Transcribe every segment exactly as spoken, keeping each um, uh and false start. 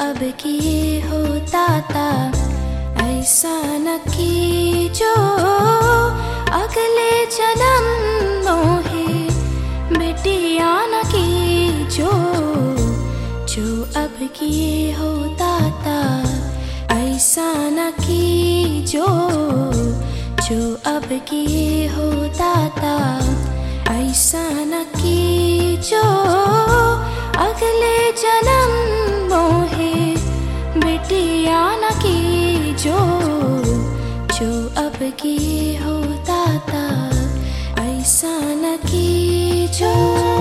अब किए होता था ऐसा न कीजो, अगले जन्म मोहे बेटियां न कीजो। जो अब किए होता था ऐसा न कीजो, जो अब किए होता था ऐसा न कीजो, अगले जन्म मोहे बेटियां न कीजो। जो अब किए होता था ऐसा न कीजो।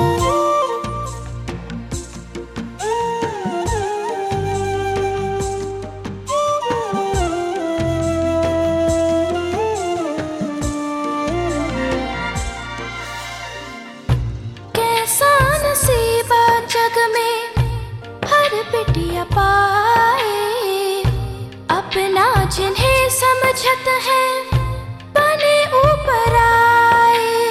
कैसा नसीबा जग में हर बिटिया पाए, अपना जिन्हें समझत है बने ऊपर आए।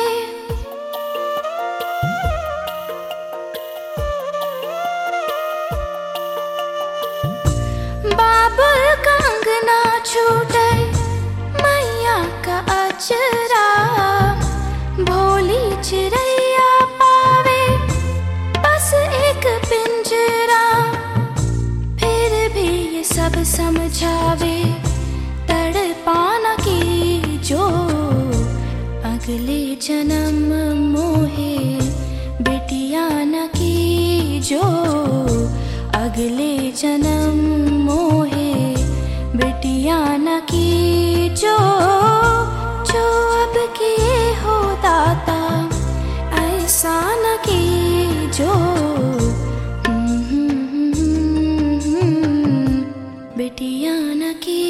बाबुल का अंगना छूटे मैया का अचरा, भोली चिड़ैया पावे बस एक पिंजरा। फिर भी ये सब समझावे तड़पाना कीजो, अगले जन्म मोहे बेटियां न कीजो, अगले जन्म मोहे बेटियां न कीजो। जो अब किए होता था ऐसा न कीजो, बेटियां न की।